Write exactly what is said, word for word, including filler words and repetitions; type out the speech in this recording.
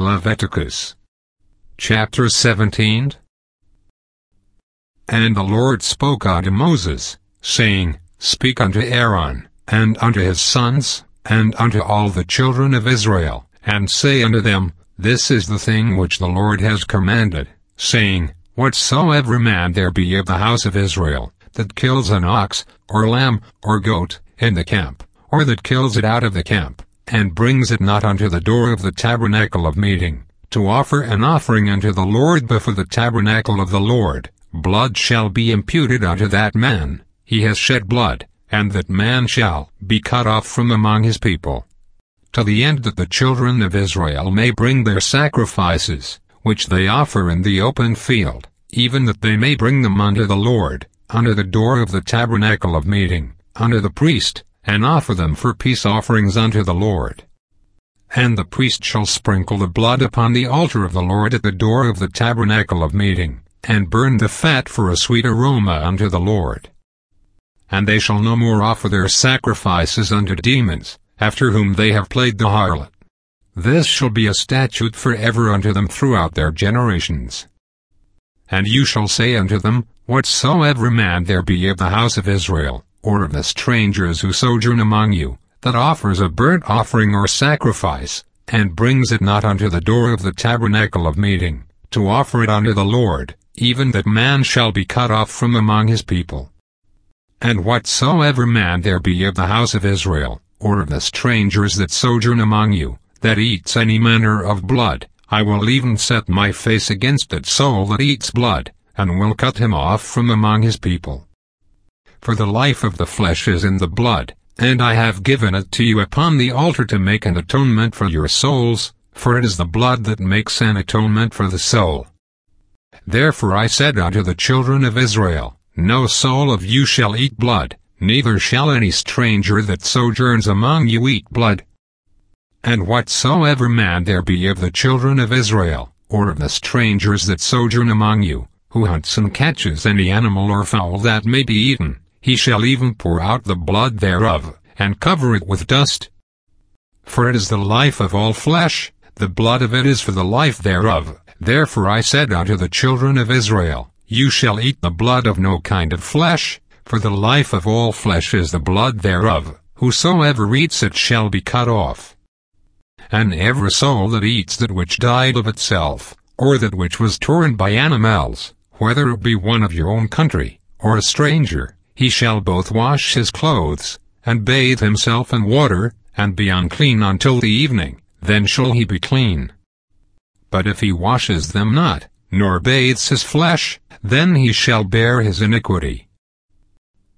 Leviticus chapter seventeen. And the Lord spoke unto Moses, saying, Speak unto Aaron, and unto his sons, and unto all the children of Israel, and say unto them, This is the thing which the Lord has commanded, saying, Whatsoever man there be of the house of Israel, that kills an ox, or lamb, or goat, in the camp, or that kills it out of the camp, and brings it not unto the door of the tabernacle of meeting, to offer an offering unto the Lord before the tabernacle of the Lord, blood shall be imputed unto that man, he has shed blood, and that man shall be cut off from among his people. To the end that the children of Israel may bring their sacrifices, which they offer in the open field, even that they may bring them unto the Lord, unto the door of the tabernacle of meeting, unto the priest, and offer them for peace offerings unto the Lord. And the priest shall sprinkle the blood upon the altar of the Lord at the door of the tabernacle of meeting, and burn the fat for a sweet aroma unto the Lord. And they shall no more offer their sacrifices unto demons, after whom they have played the harlot. This shall be a statute for ever unto them throughout their generations. And you shall say unto them, Whatsoever man there be of the house of Israel, or of the strangers who sojourn among you, that offers a burnt offering or sacrifice, and brings it not unto the door of the tabernacle of meeting, to offer it unto the Lord, even that man shall be cut off from among his people. And whatsoever man there be of the house of Israel, or of the strangers that sojourn among you, that eats any manner of blood, I will even set my face against that soul that eats blood, and will cut him off from among his people. For the life of the flesh is in the blood, and I have given it to you upon the altar to make an atonement for your souls, for it is the blood that makes an atonement for the soul. Therefore I said unto the children of Israel, No soul of you shall eat blood, neither shall any stranger that sojourns among you eat blood. And whatsoever man there be of the children of Israel, or of the strangers that sojourn among you, who hunts and catches any animal or fowl that may be eaten, he shall even pour out the blood thereof, and cover it with dust. For it is the life of all flesh, the blood of it is for the life thereof. Therefore I said unto the children of Israel, You shall eat the blood of no kind of flesh, for the life of all flesh is the blood thereof, whosoever eats it shall be cut off. And every soul that eats that which died of itself, or that which was torn by animals, whether it be one of your own country, or a stranger, he shall both wash his clothes, and bathe himself in water, and be unclean until the evening, then shall he be clean. But if he washes them not, nor bathes his flesh, then he shall bear his iniquity,